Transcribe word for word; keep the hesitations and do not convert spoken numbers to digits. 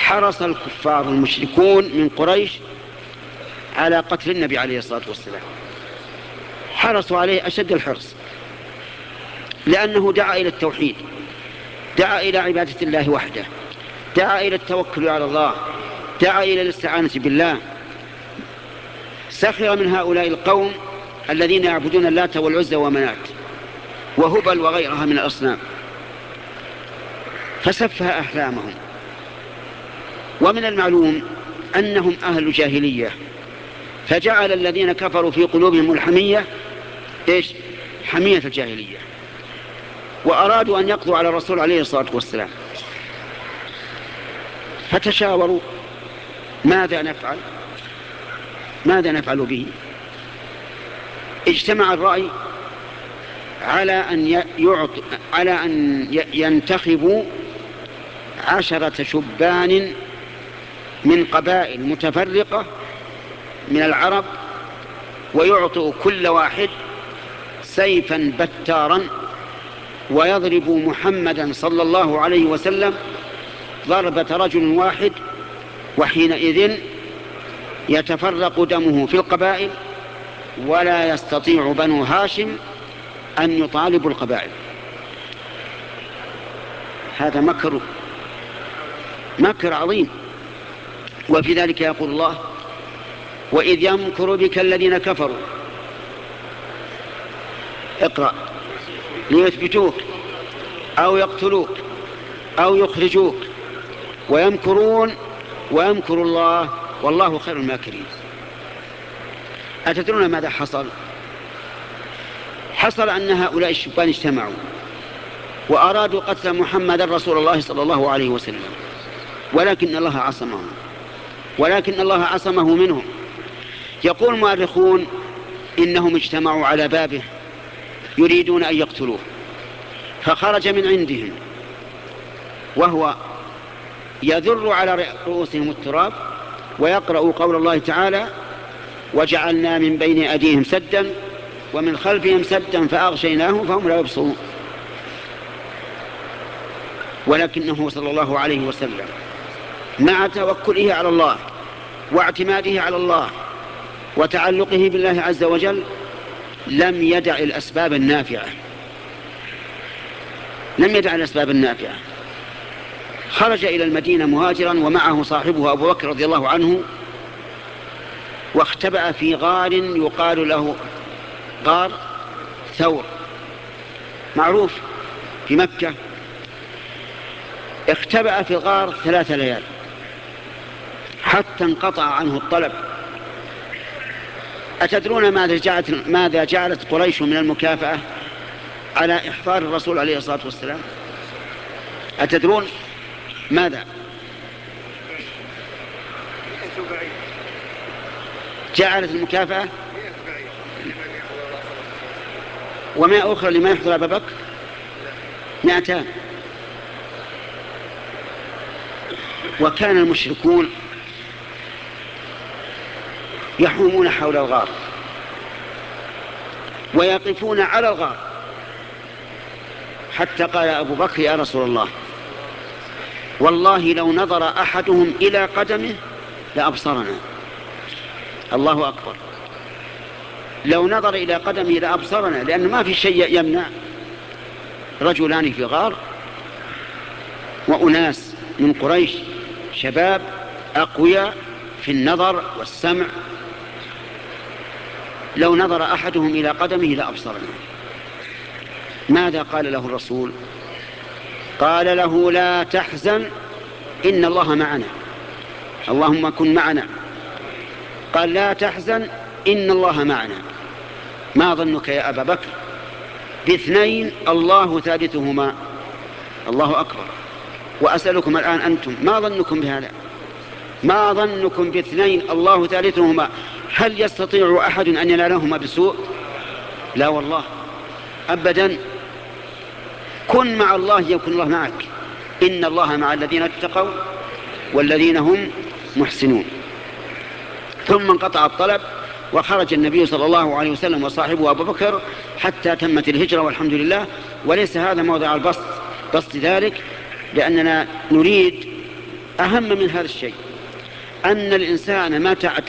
حرص الكفار المشركون من قريش على قتل النبي عليه الصلاة والسلام، حرصوا عليه أشد الحرص، لأنه دعا إلى التوحيد، دعا إلى عبادة الله وحده، دعا إلى التوكل على الله، دعا إلى الاستعانة بالله. سخر من هؤلاء القوم الذين يعبدون اللات والعزى ومنات وهبل وغيرها من الأصنام، فسفه أحلامهم. ومن المعلوم أنهم أهل جاهلية، فجعل الذين كفروا في قلوبهم الحمية إيش؟ حمية الجاهلية، وأرادوا أن يقضوا على الرسول عليه الصلاة والسلام، فتشاوروا ماذا نفعل ماذا نفعل به. اجتمع الرأي على أن يعط... على أن ينتخبوا عشرة شبان من قبائل متفرقة من العرب، ويعطوا كل واحد سيفا بتارا، ويضرب محمدا صلى الله عليه وسلم ضربة رجل واحد، وحينئذ يتفرق دمه في القبائل، ولا يستطيع بنو هاشم أن يطالبوا القبائل. هذا مكر مكر عظيم. وفي ذلك يقول الله: وإذ يمكر بك الذين كفروا، اقرأ، ليثبتوك أو يقتلوك أو يخرجوك، ويمكرون ويمكر الله والله خير الماكرين. أتدرون ماذا حصل؟ حصل أن هؤلاء الشبان اجتمعوا وأرادوا قتل محمد رسول الله صلى الله عليه وسلم، ولكن الله عصمه ولكن الله عصمه منهم. يقول المؤرخون إنهم اجتمعوا على بابه يريدون أن يقتلوه، فخرج من عندهم وهو يذر على رؤوسهم التراب ويقرأ قول الله تعالى: وجعلنا من بين أيديهم سدا ومن خلفهم سدا فأغشيناهم فهم لا يبصرون. ولكنه صلى الله عليه وسلم مع توكله على الله واعتماده على الله وتعلقه بالله عز وجل لم يدع الأسباب النافعة لم يدع الأسباب النافعة خرج إلى المدينة مهاجرا ومعه صاحبه أبو بكر رضي الله عنه، واختبأ في غار يقال له غار ثور، معروف في مكة. اختبأ في الغار ثلاث ليال حتى انقطع عنه الطلب. أتدرون ماذا جعلت, ماذا جعلت قريش من المكافأة على إحضار الرسول عليه الصلاة والسلام؟ أتدرون ماذا جعلت المكافأة؟ وما أخرى لما يحضر أبا بكر مئتان. وكان المشركون يحومون حول الغار ويقفون على الغار، حتى قال أبو بكر: يا رسول الله، والله لو نظر أحدهم إلى قدمه لأبصرنا. الله أكبر، لو نظر إلى قدمه لأبصرنا، لأن ما في شيء يمنع رجلان في غار وأناس من قريش شباب أقوياء في النظر والسمع، لو نظر أحدهم إلى قدمه لأبصرنا. ماذا قال له الرسول؟ قال له: لا تحزن إن الله معنا، اللهم كن معنا. قال: لا تحزن إن الله معنا. ما ظنك يا أبا بكر باثنين الله ثالثهما؟ الله أكبر. وأسألكم الآن أنتم، ما ظنكم بهذا؟ ما ظنكم باثنين الله ثالثهما؟ هل يستطيع أحد أن ينالهما بسوء؟ لا والله أبدا. كن مع الله يكن الله معك، إن الله مع الذين اتقوا والذين هم محسنون. ثم انقطع الطلب وخرج النبي صلى الله عليه وسلم وصاحبه أبو بكر حتى تمت الهجرة والحمد لله. وليس هذا موضع البسط بسط ذلك، لأننا نريد أهم من هذا الشيء أن الإنسان متى